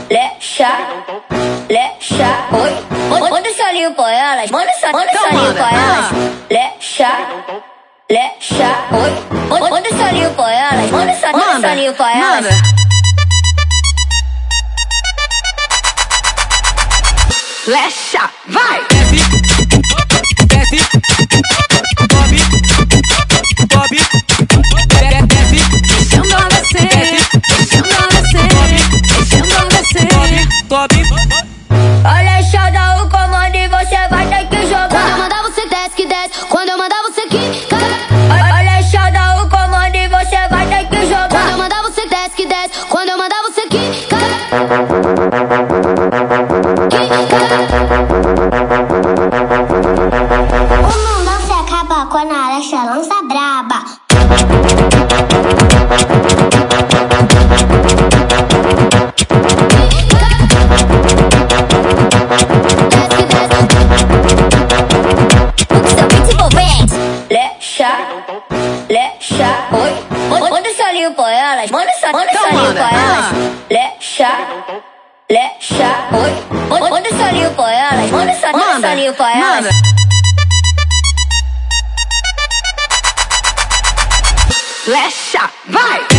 oi. Manda esse olhinho pra elas, manda esse olhinho pra elas. Oi. Manda esse olhinho pra elas, manda esse olhinho pra elas. Lecha, vai! Desce, sobe, desce, Deixando ela descer, deixando ela descer, sobe. Olha, dá o comando e você vai ter que jogar. Quando eu mandar você desce que desce, quando eu mandar você quica. Olha, dá o comando e você vai ter que jogar. Quando eu mandar você desce que desce, quando eu mandar você quica. O mundo se acaba quando a Alexa lança braba. Oi. Manda esse olhinho pra elas, manda esse olhinho pra elas. Oi. Manda esse olhinho pra elas, manda esse olhinho pra elas. Lecha, vai!